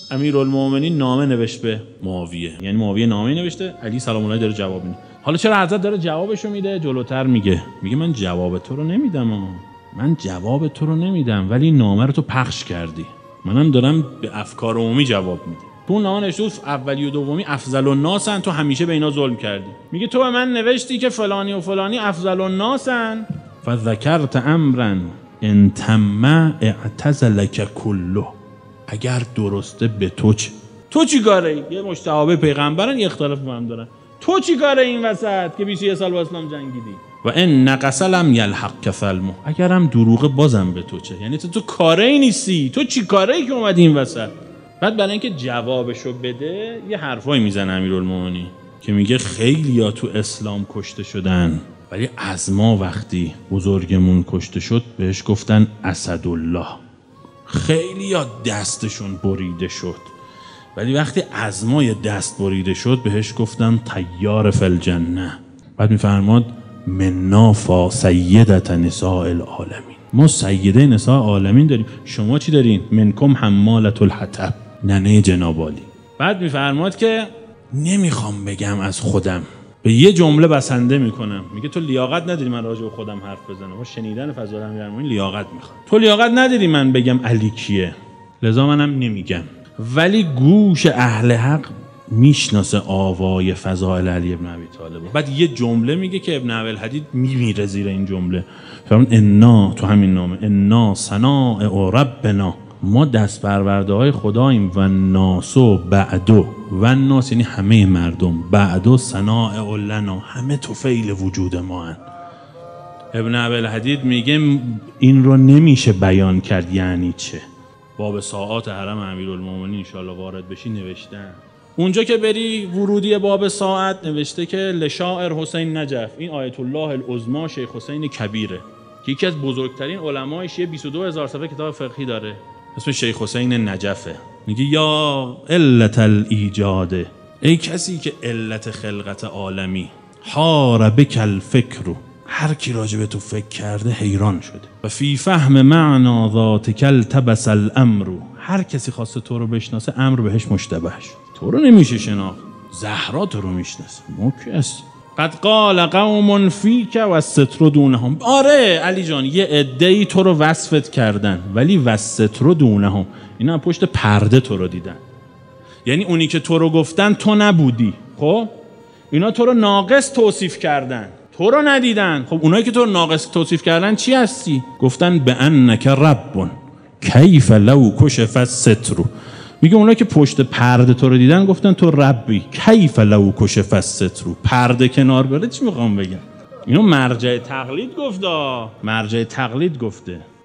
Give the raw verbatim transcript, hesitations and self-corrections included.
امیرالمومنین نامه نوشت به معاویه، یعنی معاویه نامه نوشته، علی سلام الله داره جواب میده. حالا چرا حضرت داره جوابشو میده؟ جلوتر میگه میگه من جواب تو رو نمیدم ها. من جواب تو رو نمیدم ولی نامه رو تو پخش کردی، منم دارم به افکار عمومی جواب میدم. تو اون نامه نوشته اولی و دومی افضل الناسن، تو همیشه به اینا ظلم کردی. میگه تو به من نوشتی که فلانی و فلانی افضل الناسن، فذکرت امرا ان تم اعتزلک کله، اگر درسته به تو چه؟ تو چی کاره؟ یه مشتهابه پیغمبرن، یه اختلاف با هم دارن. تو چی کاره این وسط که بیست و یک سال با اسلام جنگیدی؟ و ان نقص لم یلحق فلمو، اگرم دروغ بازم به تو چه؟ یعنی تو تو کاره ای نیستی، تو چی کاره ای که اومدی این وسط؟ بعد برای اینکه جوابشو بده یه حرفایی میزنه امیرالمومنین که میگه خیلیا تو اسلام کشته شدن ولی از ما وقتی بزرگمون کشته شد بهش گفتن اسدالله. خیلیا دستشون بریده شد ولی وقتی از ما یه دست بریده شد بهش گفتن طیار فی الجنه. بعد میفرماد منا فا سیدت نساء العالمین، ما سیده نساء عالمین داریم، شما چی دارین؟ منکم حمالة الحطب، ننه جناب عالی. بعد میفرماد که نمیخوام بگم از خودم، به یه جمله بسنده میکنم. میگه تو لیاقت نداری من راجع به خودم حرف بزنم، با شنیدن فضائل امیرالمومنین لیاقت میخوام. تو لیاقت نداری من بگم علی کیه، لذا منم نمیگم. ولی گوش اهل حق میشناسه آوای فضائل علی ابن ابی طالب. بعد یه جمله میگه که ابن ابوالحدید میمیره زیر این جمله. فرمان انا، تو همین نامه، انا صنائع ربنا، ما دست پرورده های خداییم، و ناسو بعدو، و ناس یعنی همه مردم، بعدو صنائع لنا، همه طفیل وجود ما هن. ابن ابوالحدید میگه این رو نمیشه بیان کرد یعنی چه. باب ساعات حرم امیرالمومنین انشاءالله وارد بشی نوشتن. اونجا که بری ورودی باب ساعت نوشته که لشاعر حسین نجف، این آیت الله العظما شیخ حسین کبیره که یکی از بزرگترین علمای شیعه، بیست و دو هزار صفحه کتاب فقهی داره، اسم شیخ حسین نجفه. میگه یا علت الایجاد، ای کسی که علت خلقت عالمی، حار بک الفکر، هر کی راجع به تو فکر کرده حیران شده، و فی فهم معنا ذاتک التبس الامر، هر کسی خواسته تو رو بشناسه امر بهش مشتبه شد. تو رو نمیشه شناخت، زهرا تو رو میشناسه، ما کی هستی؟ قد قال قوم فیک و الستر دونهم، آره علی جان یه عده‌ای تو رو وصفت کردن ولی والستر دونهم، اینا پشت پرده تو رو دیدن. یعنی اونی که تو رو گفتن تو نبودی، خب اینا تو رو ناقص توصیف کردن، تو رو ندیدن. خب اونایی که تو رو ناقص توصیف کردن چی هستی؟ گفتن به انک رب کیف لو کشف الستر، میگه اونایی که پشت پرده تو رو دیدن گفتن تو ربی، کیف لو کشف الستر، پرده کنار بره چی میخوام بگم؟ اینو مرجع تقلید گفته، مرجع تقلید گفته.